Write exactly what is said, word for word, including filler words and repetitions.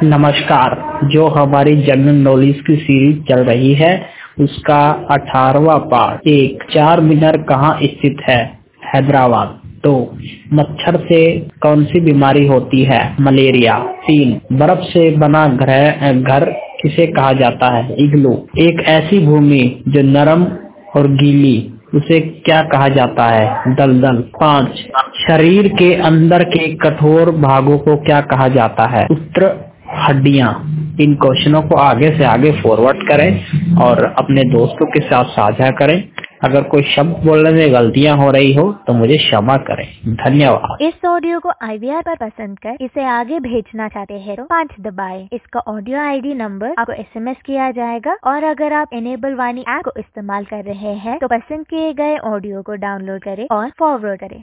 नमस्कार। जो हमारी जनरल नॉलेज की सीरीज चल रही है उसका अठारहवां पार्ट। एक, चार मीनार कहाँ स्थित है? हैदराबाद। दो, मच्छर से कौन सी बीमारी होती है? मलेरिया। तीन, बर्फ से बना घर घर किसे कहा जाता है? इग्लू। एक ऐसी भूमि जो नरम और गीली, उसे क्या कहा जाता है? दलदल। पाँच, शरीर के अंदर के कठोर भागों को क्या कहा जाता है? उत्तर हड्डियां। इन क्वेश्चनों को आगे से आगे फॉरवर्ड करें और अपने दोस्तों के साथ साझा करें। अगर कोई शब्द बोलने में गलतियां हो रही हो तो मुझे क्षमा करें। धन्यवाद। इस ऑडियो को आई वी आर पर पसंद कर इसे आगे भेजना चाहते हैं तो पाँच दबाएं। इसका ऑडियो आई डी नंबर आपको एस एम एस किया जाएगा और अगर आप इनेबल वाणी ऐप को इस्तेमाल कर रहे हैं तो पसंद किए गए ऑडियो को डाउनलोड करें और फॉरवर्ड करें।